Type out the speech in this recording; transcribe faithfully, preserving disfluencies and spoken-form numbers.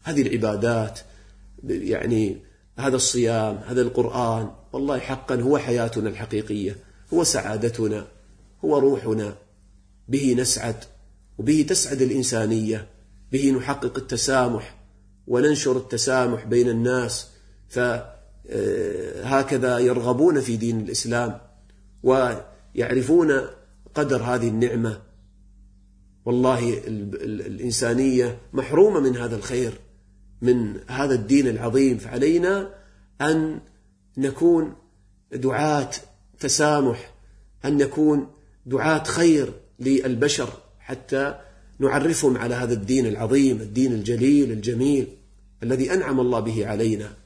هذه العبادات، يعني هذا الصيام، هذا القرآن، والله حقا هو حياتنا الحقيقية، هو سعادتنا، هو روحنا، به نسعد وبه تسعد الإنسانية، به نحقق التسامح وننشر التسامح بين الناس، فهكذا يرغبون في دين الإسلام ويعرفون قدر هذه النعمة. والله الإنسانية محرومة من هذا الخير، من هذا الدين العظيم، فعلينا أن نكون دعاة تسامح، أن نكون دعاة خير للبشر حتى نعرفهم على هذا الدين العظيم، الدين الجليل الجميل الذي أنعم الله به علينا.